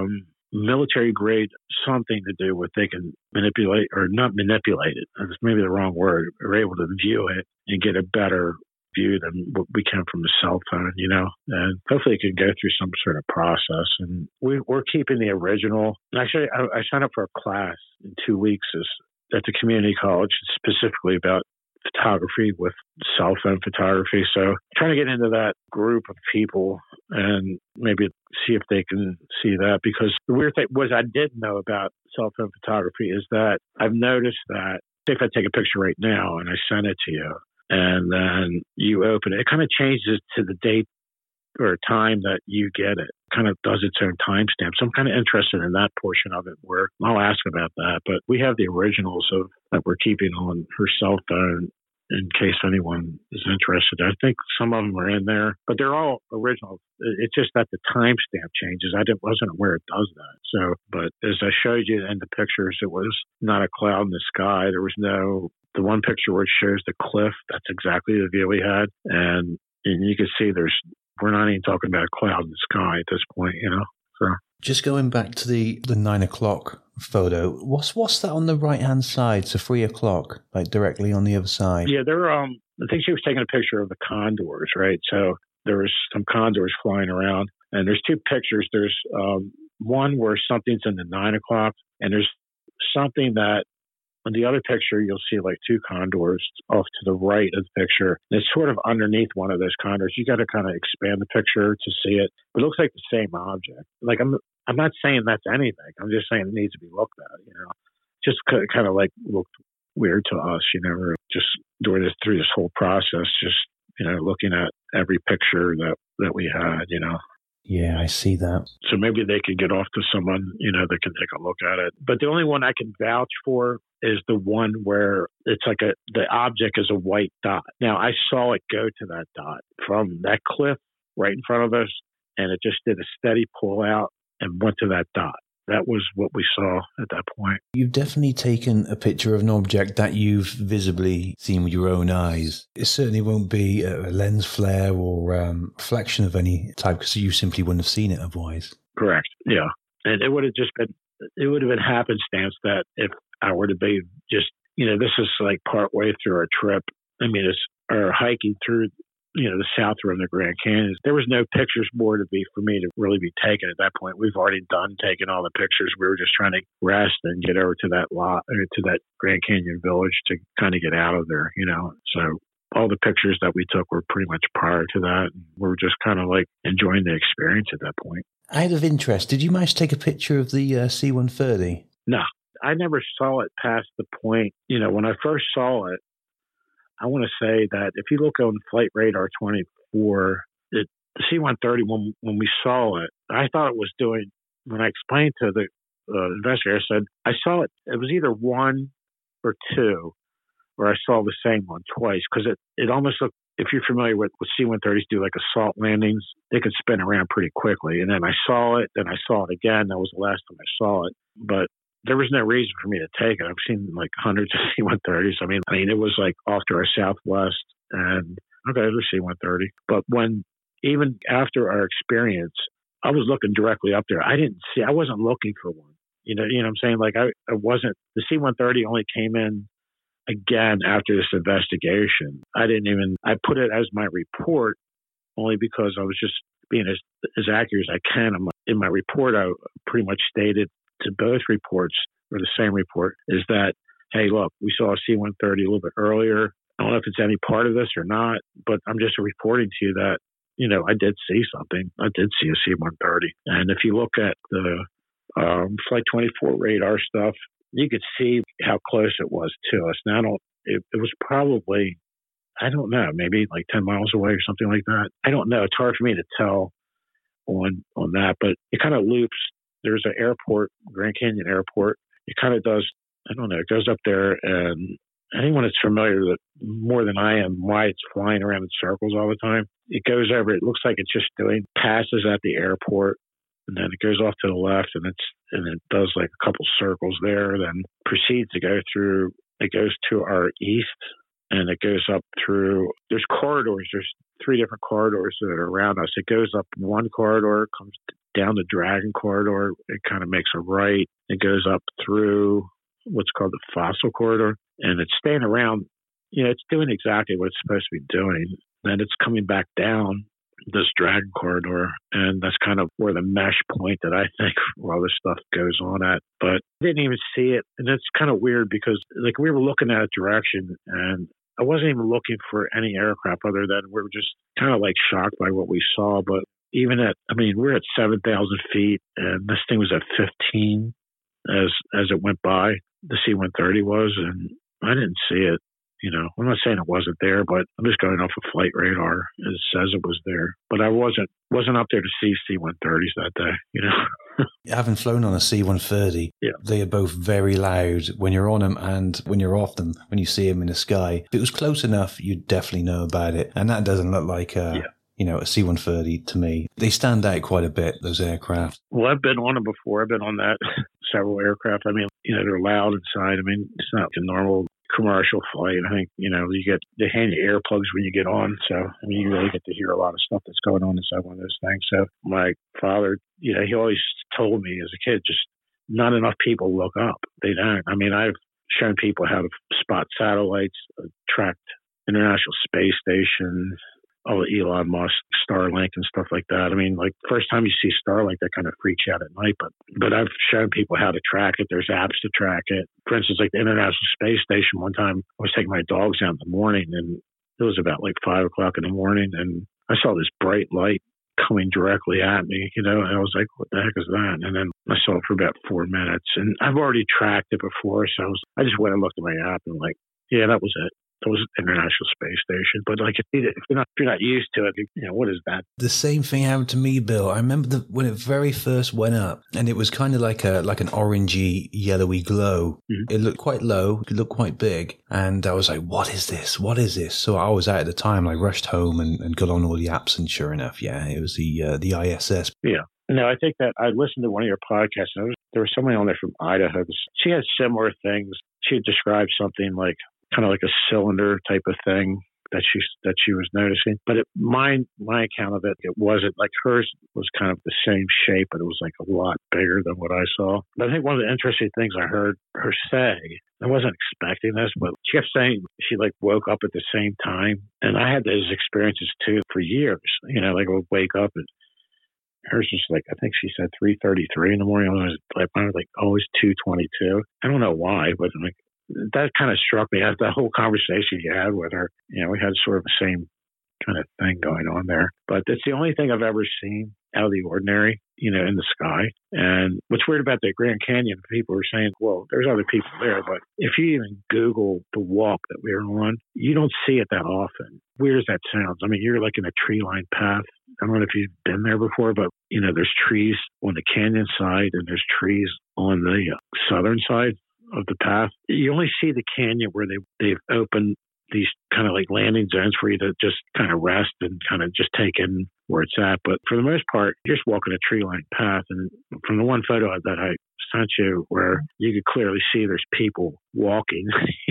military grade something to do with they can manipulate, or not manipulate it. That's maybe the wrong word. We're able to view it and get a better view than what we can from the cell phone, and hopefully it can go through some sort of process. And we're keeping the original. And actually, I signed up for a class in 2 weeks at the community college, specifically about photography with cell phone photography. So trying to get into that group of people and maybe see if they can see that, because the weird thing was I didn't know about cell phone photography is that I've noticed that if I take a picture right now and I send it to you and then you open it, it kind of changes to the date or time that you get it. Kind of does its own timestamp. So I'm kind of interested in that portion of it, where I'll ask about that. But we have the originals that we're keeping on her cell phone in case anyone is interested. I think some of them are in there, but they're all original. It's just that the timestamp changes. I wasn't aware it does that. So, but as I showed you in the pictures, it was not a cloud in the sky. There was the one picture where it shows the cliff. That's exactly the view we had. And you can see we're not even talking about a cloud in the sky at this point, So just going back to the 9 o'clock photo, what's that on the right hand side? So 3 o'clock, like directly on the other side. Yeah, I think she was taking a picture of the condors, right? So there was some condors flying around, and there's 2 pictures. There's one where something's in the 9 o'clock, and there's something that on the other picture, you'll see like 2 condors off to the right of the picture. And it's sort of underneath one of those condors. You got to kind of expand the picture to see it. But it looks like the same object. Like I'm not saying that's anything. I'm just saying it needs to be looked at, Just kind of like looked weird to us, or just through this whole process, just, looking at every picture that we had, Yeah, I see that. So maybe they could get off to someone, that can take a look at it. But the only one I can vouch for is the one where it's like the object is a white dot. Now, I saw it go to that dot from that cliff right in front of us, and it just did a steady pull out and went to that dot. That was what we saw at that point. You've definitely taken a picture of an object that you've visibly seen with your own eyes. It certainly won't be a lens flare or reflection of any type, because you simply wouldn't have seen it otherwise. Correct. Yeah. And it would have been happenstance that if I were to be just, this is like part way through our trip. I mean, it's our hiking through the south rim of the Grand Canyon. There was no pictures more for me to really be taken at that point. We've already done taking all the pictures. We were just trying to rest and get over to that lot, or to that Grand Canyon village to kind of get out of there, So all the pictures that we took were pretty much prior to that. We were just kind of like enjoying the experience at that point. Out of interest, did you manage to take a picture of the C-130? No, I never saw it past the point, when I first saw it. I want to say that if you look on Flight Radar 24, the C-130, when we saw it, I thought it was doing, when I explained to the investigator, I said, I saw it, it was either one or two, or I saw the same one twice, because it almost looked, if you're familiar with C-130s do like assault landings, they could spin around pretty quickly. And then I saw it, then I saw it again. That was the last time I saw it. But there was no reason for me to take it. I've seen like hundreds of C-130s. I mean, it was like off to our southwest, and okay, there's a C-130. But even after our experience, I was looking directly up there. I wasn't looking for one. You know what I'm saying? Like I wasn't, the C-130 only came in again after this investigation. I put it as my report only because I was just being as accurate as I can. In my report, I pretty much stated to both reports, or the same report, is that, hey, look, we saw a C-130 a little bit earlier. I don't know if it's any part of this or not, but I'm just reporting to you that, I did see something. I did see a C-130. And if you look at the Flight 24 radar stuff, you could see how close it was to us. Now, it was probably, I don't know, maybe like 10 miles away or something like that. I don't know. It's hard for me to tell on that, but it kind of loops. There's an airport, Grand Canyon Airport. It kind of does, I don't know, it goes up there, and anyone that's familiar with it more than I am, why it's flying around in circles all the time, it goes over, it looks like it's just doing passes at the airport, and then it goes off to the left, and it does like a couple circles there, then proceeds to go through, it goes to our east, and it goes up through, there's corridors, there's 3 different corridors that are around us. It goes up one corridor, comes down the Dragon Corridor, it kind of makes a right, it goes up through what's called the Fossil Corridor, and it's staying around, it's doing exactly what it's supposed to be doing. Then it's coming back down this Dragon Corridor, and that's kind of where the mesh point that I think all this stuff goes on at. But I didn't even see it, and it's kind of weird because like we were looking at a direction, and I wasn't even looking for any aircraft other than we were just kind of like shocked by what we saw. But even we're at 7,000 feet, and this thing was at 15 as it went by. The C-130 was, and I didn't see it. I'm not saying it wasn't there, but I'm just going off of Flight Radar. It says it was there, but I wasn't up there to see C-130s that day. Having flown on a C-130, yeah, they are both very loud when you're on them and when you're off them, when you see them in the sky. If it was close enough, you'd definitely know about it. And that doesn't look like a C-130 to me. They stand out quite a bit, those aircraft. Well, I've been on them before. I've been on that several aircraft. They're loud inside. It's not a normal commercial flight. I think, they hand you earplugs when you get on. So, you really get to hear a lot of stuff that's going on inside one of those things. So my father, he always told me as a kid, just not enough people look up. They don't. I've shown people how to spot satellites, tracked International Space Station, all the Elon Musk, Starlink and stuff like that. First time you see Starlink, that kind of freaks you out at night. But I've shown people how to track it. There's apps to track it. For instance, like the International Space Station, one time I was taking my dogs out in the morning, and it was about like 5 o'clock in the morning, and I saw this bright light coming directly at me, and I was like, what the heck is that? And then I saw it for about 4 minutes, and I've already tracked it before, so I just went and looked at my app and like, yeah, that was it. That was International Space Station. But like, if you're not used to it, what is that? The same thing happened to me, Bill. I remember when it very first went up, and it was kind of like an orangey, yellowy glow. Mm-hmm. It looked quite low. It looked quite big. And I was like, what is this? What is this? So I was out at the time. I rushed home and got on all the apps. And sure enough, yeah, it was the ISS. Yeah. No, I think that I listened to one of your podcasts. And there was somebody on there from Idaho. She had similar things. She had described something like kind of like a cylinder type of thing that she was noticing. But my account of it wasn't like hers was kind of the same shape, but it was like a lot bigger than what I saw. But I think one of the interesting things I heard her say, I wasn't expecting this, but she kept saying she like woke up at the same time. And I had those experiences too for years. Like I would wake up and hers was like, I think she said 3:33 in the morning. I was like always 2:22. I don't know why, but like, that kind of struck me as the whole conversation you had with her. We had sort of the same kind of thing going on there. But it's the only thing I've ever seen out of the ordinary, in the sky. And what's weird about the Grand Canyon, people were saying, well, there's other people there. But if you even Google the walk that we were on, you don't see it that often. Weird as that sounds. I mean, you're like in a tree-lined path. I don't know if you've been there before, but, there's trees on the canyon side and there's trees on the southern side of the path. You only see the canyon where they've opened these kind of like landing zones for you to just kind of rest and kind of just take in where it's at. But for the most part, you're just walking a tree-lined path. And from the one photo that I sent you where you could clearly see there's people walking,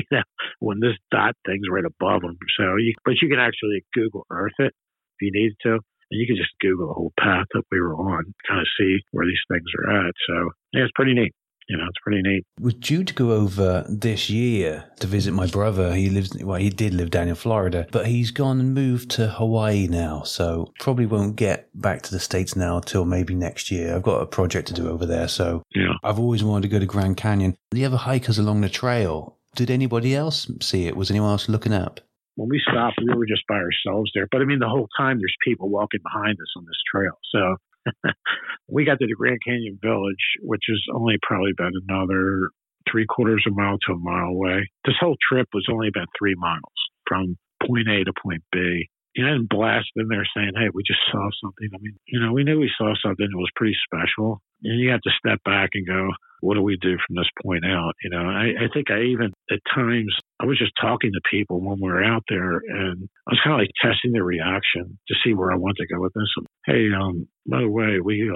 when this dot thing's right above them. But you can actually Google Earth it if you need to. And you can just Google the whole path that we were on, kind of see where these things are at. So yeah, it's pretty neat. It's pretty neat. We're due to go over this year to visit my brother. He did live down in Florida, but he's gone and moved to Hawaii now. So probably won't get back to the States now till maybe next year. I've got a project to do over there. So yeah. I've always wanted to go to Grand Canyon. The other hikers along the trail, did anybody else see it? Was anyone else looking up? When we stopped, we were just by ourselves there. But I mean, the whole time there's people walking behind us on this trail. So we got to the Grand Canyon Village, which is only probably about another 3/4 mile to a mile away. This whole trip was only about 3 miles from point A to point B. I didn't blast in there saying, hey, we just saw something. I mean, we knew we saw something that was pretty special. And you have to step back and go, what do we do from this point out? I think I even at times I was just talking to people when we were out there, and I was kind of like testing their reaction to see where I want to go with this. And, hey, by the way, we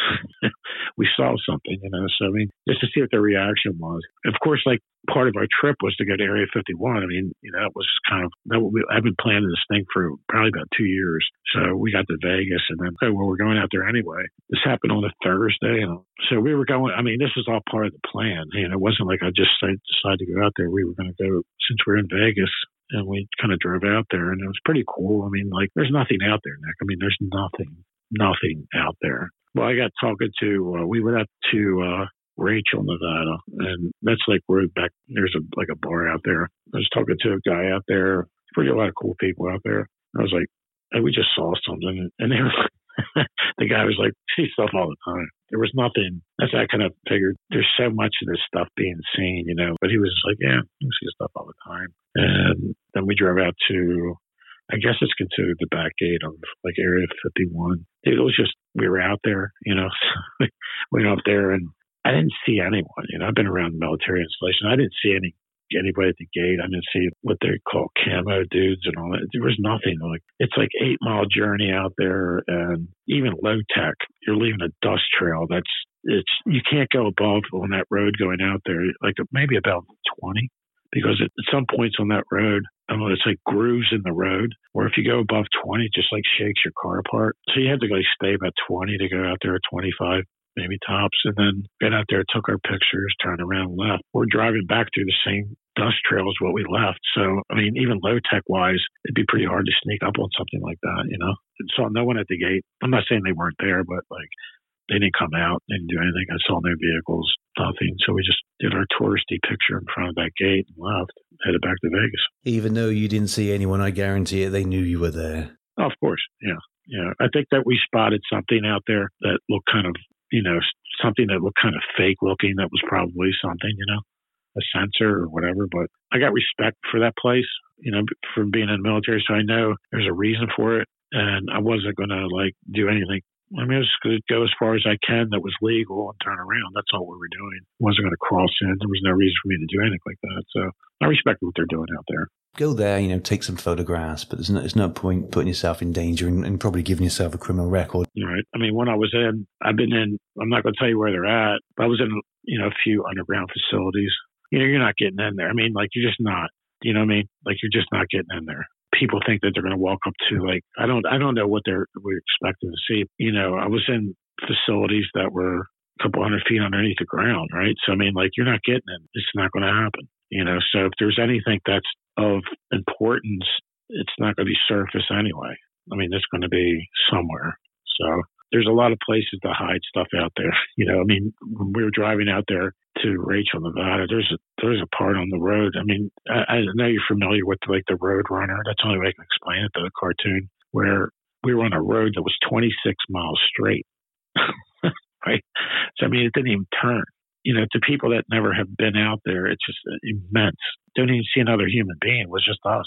saw something, So I mean, just to see what their reaction was. Of course, like part of our trip was to go to Area 51. I mean, that was kind of I've been planning this thing for probably about 2 years. So we got to Vegas, and then we're going out there anyway. This happened on a Thursday, so we were going. I mean, this was all part of the plan. It wasn't like I just decided to go out there. We were going to go since we're in Vegas. And we kind of drove out there, and it was pretty cool. I mean, like, there's nothing out there, Nick. I mean, there's nothing out there. Well, I got talking to, we went out to Rachel, Nevada, and that's like we're back, there's a bar out there. I was talking to a guy out there, pretty a lot of cool people out there. I was like, hey, we just saw something. And they were, the guy was like, see stuff all the time. There was nothing. That's I kind of figured there's so much of this stuff being seen, But he was just like, yeah, you see stuff all the time. And then we drove out to, I guess it's considered the back gate of like Area 51. It was just, we were out there, we went up there and I didn't see anyone. I've been around military installation. I didn't see anybody at the gate. I didn't see what they call camo dudes and all that. There was nothing. Like it's like 8-mile journey out there, and even low tech. You're leaving a dust trail. You can't go above on that road going out there. Like maybe about 20, because at some points on that road, I don't know, it's like grooves in the road, where if you go above 20, it just like shakes your car apart. So you had to like stay about 20 to go out there at 25. Maybe tops, and then got out there, took our pictures, turned around, left. We're driving back through the same dust trail as what we left. So, I mean, even low-tech wise, it'd be pretty hard to sneak up on something like that, And saw no one at the gate. I'm not saying they weren't there, but like they didn't come out, they didn't do anything. I saw no vehicles, nothing. So we just did our touristy picture in front of that gate and left, headed back to Vegas. Even though you didn't see anyone, I guarantee it, they knew you were there. Oh, of course, yeah. I think that we spotted something out there that looked kind of, something that looked kind of fake looking. That was probably something, a sensor or whatever. But I got respect for that place, from being in the military. So I know there's a reason for it. And I wasn't going to do anything. I mean, I was going to go as far as I can that was legal and turn around. That's all we were doing. I wasn't going to cross in. There was no reason for me to do anything like that. So I respect what they're doing out there. Go there, take some photographs, but there's no point putting yourself in danger and probably giving yourself a criminal record. Right. I mean, when I was in, I'm not going to tell you where they're at, but I was in, a few underground facilities. You're not getting in there. I mean, you're just not. You know what I mean? You're just not getting in there. People think that they're going to walk up to I don't know what we're expecting to see. I was in facilities that were a couple hundred feet underneath the ground, right? So I mean, you're not getting it. It's not going to happen. So if there's anything that's of importance, it's not going to be surface anyway. I mean, it's going to be somewhere. So there's a lot of places to hide stuff out there. I mean, when we were driving out there to Rachel, Nevada, there's a part on the road. I mean, I know you're familiar with the Road Runner. That's the only way I can explain it, the cartoon, where we were on a road that was 26 miles straight. Right? So, I mean, it didn't even turn. To people that never have been out there, it's just immense. Don't even see another human being. It was just us.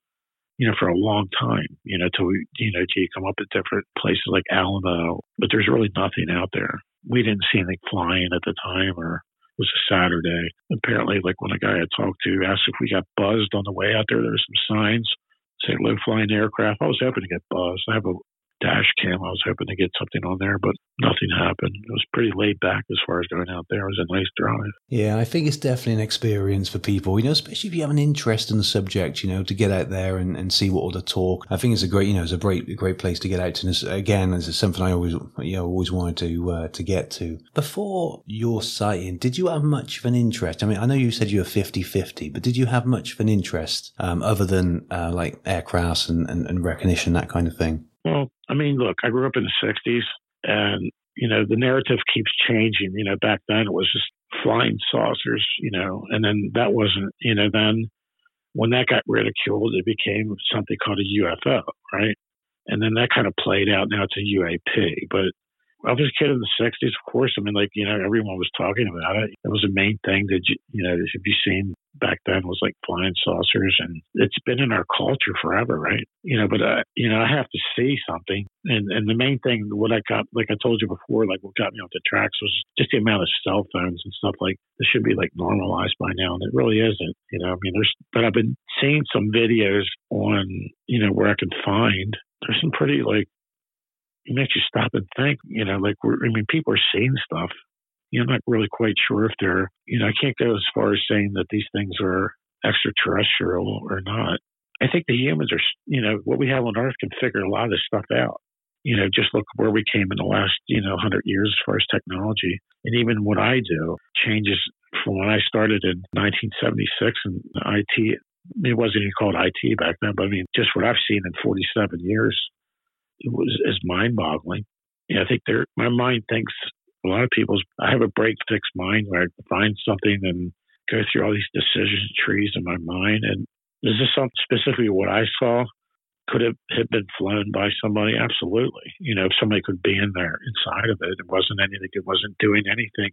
For a long time, till we, till you come up at different places like Alamo, but there's really nothing out there. We didn't see anything flying at the time, or it was a Saturday. Apparently, when a guy I talked to asked if we got buzzed on the way out there, there were some signs saying low flying aircraft. I was hoping to get buzzed. I have a dash cam. I was hoping to get something on there, but nothing happened. It was pretty laid back as far as going out there. It was a nice drive. Yeah, I think it's definitely an experience for people, especially if you have an interest in the subject, to get out there and see what other talk. I think it's a great, it's a great place to get out to. And again, it's something I always wanted to get to. Before your sighting, did you have much of an interest? I mean, I know you said you were 50-50, but did you have much of an interest other than aircrafts and recognition, that kind of thing? Well, I mean, look, I grew up in the 60s, and, the narrative keeps changing. Back then it was just flying saucers, and then that wasn't, then when that got ridiculed, it became something called a UFO, right? And then that kind of played out. Now it's a UAP. But I was a kid in the 60s, of course. I mean, everyone was talking about it. It was a main thing that, if you've seen back then, was flying saucers. And it's been in our culture forever, right? But I have to see something. And the main thing, what I got, like I told you before, what got me off the tracks was just the amount of cell phones and stuff. This should be normalized by now. And it really isn't, I mean, but I've been seeing some videos on, where I can find, there's some pretty it makes you stop and think, people are seeing stuff. I'm not really quite sure if they're, I can't go as far as saying that these things are extraterrestrial or not. I think the humans are, what we have on Earth can figure a lot of this stuff out. Just look where we came in the last, 100 years as far as technology. And even what I do changes from when I started in 1976 in IT. It wasn't even called IT back then, but I mean, just what I've seen in 47 years. Is mind-boggling. I think my mind thinks, a lot of people's, I have a break-fix mind where I find something and go through all these decision trees in my mind. And is this something specifically what I saw? Could it have been flown by somebody? Absolutely. If somebody could be in there inside of it, it wasn't doing anything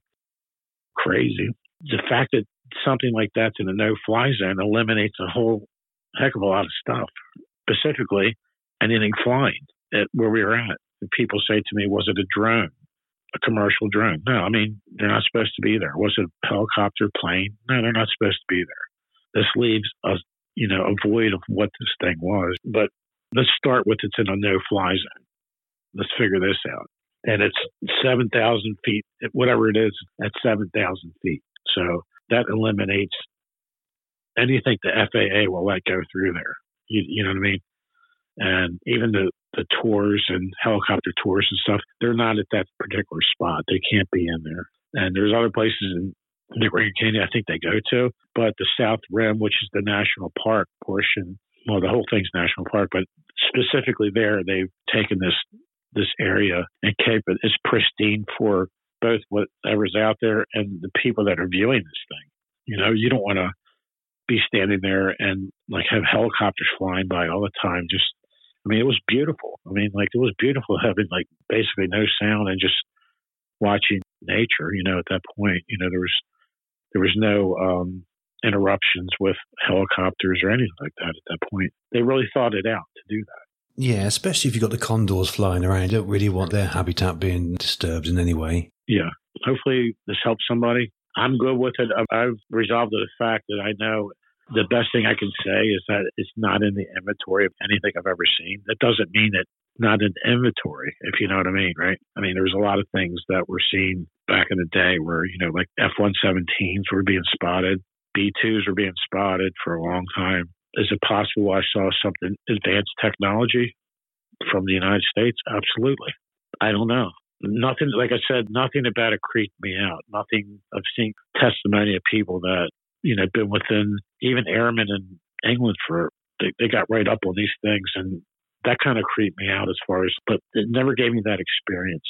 crazy. The fact that something like that's in a no-fly zone eliminates a whole heck of a lot of stuff, specifically anything flying. At where we were at. And people say to me, was it a drone, a commercial drone? No, I mean, they're not supposed to be there. Was it a helicopter, plane? No, they're not supposed to be there. This leaves us, a void of what this thing was. But let's start with it's in a no-fly zone. Let's figure this out. And it's 7,000 feet, whatever it is, at 7,000 feet. So that eliminates anything the FAA will let go through there. You know what I mean? And even the tours and helicopter tours and stuff, they're not at that particular spot. They can't be in there. And there's other places in the Grand Canyon I think they go to, but the South Rim, which is the national park portion, well, the whole thing's national park, but specifically there, they've taken this area and kept it as pristine for both whatever's out there and the people that are viewing this thing. You don't want to be standing there and have helicopters flying by all the time, just I mean, it was beautiful. I mean, like, it was beautiful having, like, basically no sound and just watching nature, you know, at that point. You know, there was no interruptions with helicopters or anything like that at that point. They really thought it out to do that. Yeah, especially if you've got the condors flying around. You don't really want their habitat being disturbed in any way. Yeah. Hopefully this helps somebody. I'm good with it. I've resolved the fact that I know the best thing I can say is that it's not in the inventory of anything I've ever seen. That doesn't mean it's not in inventory, if you know what I mean, right? I mean, there's a lot of things that were seen back in the day where, you know, like F-117s were being spotted. B-2s were being spotted for a long time. Is it possible I saw something advanced technology from the United States? Absolutely. I don't know. Nothing, like I said, nothing about it creeped me out. Nothing. I've seen testimony of people that, you know, been within, even airmen in England they got right up on these things, and that kind of creeped me out as far as, but it never gave me that experience.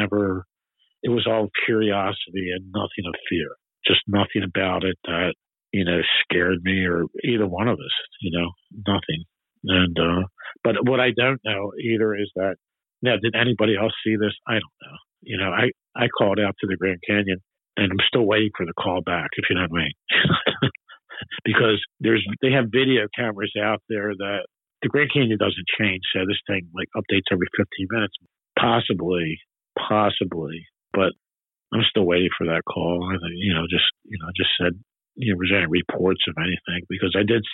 It was all curiosity and nothing of fear. Just nothing about it that, you know, scared me or either one of us, you know, nothing. And, but what I don't know either is that, now, did anybody else see this? I don't know. You know, I called out to the Grand Canyon and I'm still waiting for the call back, if you know what I mean. Because they have video cameras out there that the Grand Canyon doesn't change. So this thing like updates every 15 minutes, possibly, but I'm still waiting for that call. I just said, you know, was there any reports of anything? Because I do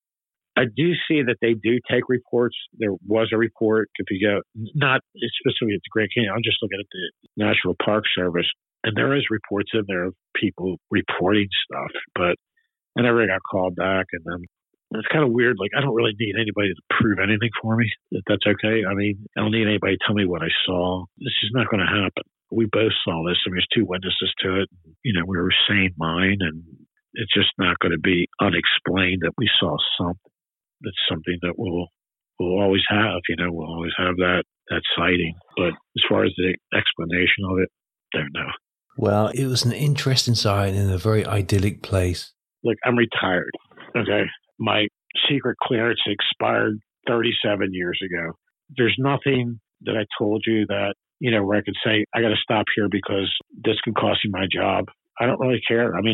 see that they do take reports. There was a report. If you go, not specifically at the Grand Canyon, I'm just looking at the National Park Service, and there is reports in there of people reporting stuff, but I never got called back. And then it's kind of weird. Like, I don't really need anybody to prove anything for me, if that's okay. I mean, I don't need anybody to tell me what I saw. This is not going to happen. We both saw this. I mean, there's two witnesses to it. You know, we were sane mind, and it's just not going to be unexplained that we saw something. That's something that we'll always have, you know, we'll always have that sighting. But as far as the explanation of it, don't know. Well, it was an interesting sighting in a very idyllic place. Look, I'm retired, okay? My secret clearance expired 37 years ago. There's nothing that I told you that, you know, where I could say, I got to stop here because this could cost you my job. I don't really care. I mean,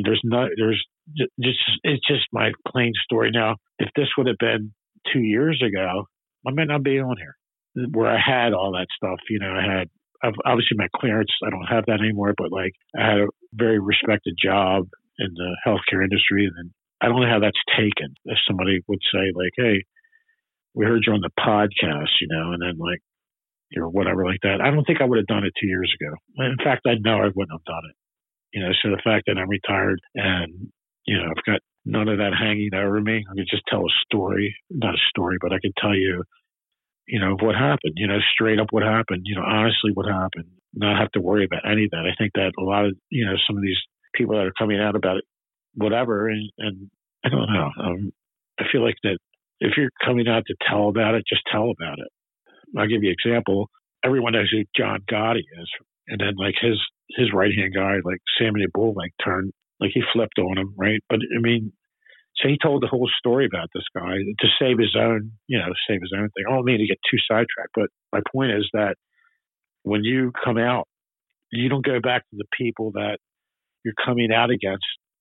it's just my plain story. Now, if this would have been 2 years ago, I might not be on here where I had all that stuff. You know, I've obviously my clearance, I don't have that anymore, but like I had a very respected job in the healthcare industry. And I don't know how that's taken. If somebody would say like, hey, we heard you on the podcast, you know, and then like, or whatever like that. I don't think I would have done it 2 years ago. In fact, I know I wouldn't have done it. You know, so the fact that I'm retired and, you know, I've got none of that hanging over me, I could just tell a story, not a story, but I could tell you, you know, what happened, you know, straight up what happened, you know, honestly what happened, not have to worry about any of that. I think that a lot of, you know, some of these people that are coming out about it, whatever, and I don't know. I feel like that if you're coming out to tell about it, just tell about it. I'll give you an example. Everyone knows who John Gotti is. And then like his right-hand guy, like Samuel Bullink, turned, like he flipped on him, right? But I mean, so he told the whole story about this guy to save his own thing. I don't mean to get too sidetracked, but my point is that when you come out, you don't go back to the people that you're coming out against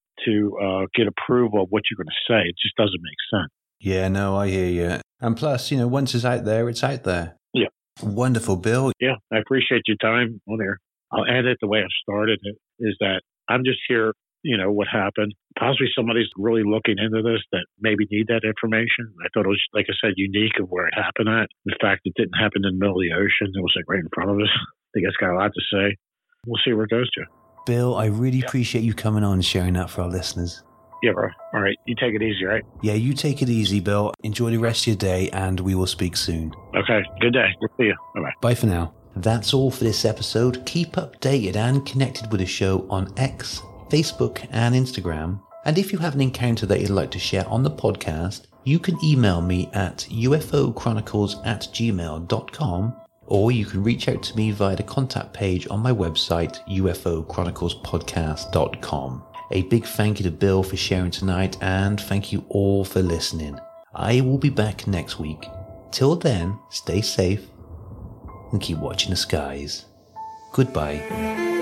to get approval of what you're going to say. It just doesn't make sense. Yeah, no, I hear you. And plus, you know, once it's out there, it's out there. Yeah. Wonderful, Bill. Yeah, I appreciate your time on there. I'll end it the way I started it, is that I'm just here, you know, what happened. Possibly somebody's really looking into this that maybe need that information. I thought it was, like I said, unique of where it happened at. In fact, it didn't happen in the middle of the ocean. It was like right in front of us. I think it's got a lot to say. We'll see where it goes to. Bill, I really appreciate you coming on and sharing that for our listeners. Yeah, bro. All right. You take it easy, right? Yeah, you take it easy, Bill. Enjoy the rest of your day, and we will speak soon. Okay. Good day. We'll see you. Bye-bye. Bye for now. That's all for this episode. Keep updated and connected with the show on X, Facebook, and Instagram. And if you have an encounter that you'd like to share on the podcast, you can email me at ufochronicles@gmail.com, or you can reach out to me via the contact page on my website, ufochroniclespodcast.com. A big thank you to Bill for sharing tonight, and thank you all for listening. I will be back next week. Till then, stay safe and keep watching the skies. Goodbye.